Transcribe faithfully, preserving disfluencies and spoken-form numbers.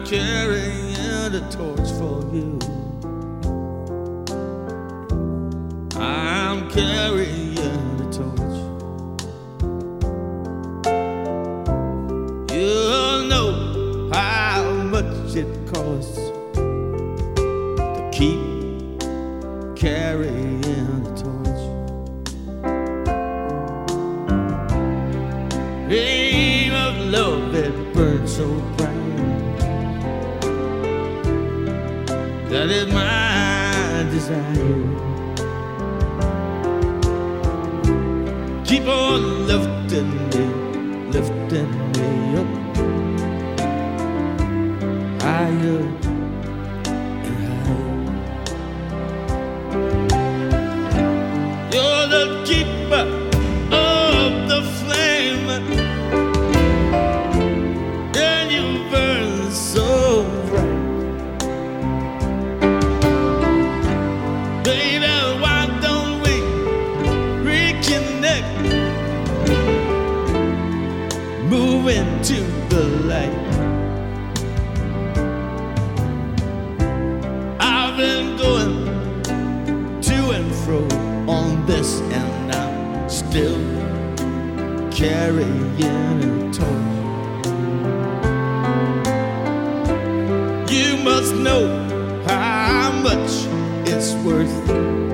carrying a torch for you. I'm carrying a torch. You'll know how much it costs to keep carrying a torch. Flame of love that burns so bright, that is my desire. Keep on lifting me, lifting me up, higher and higher. You're the keeper of the flame, and you burn so bright. Baby, why don't we reconnect, move into the light? I've been going to and fro on this, and I'm still carrying a torch. You must know how much it's worth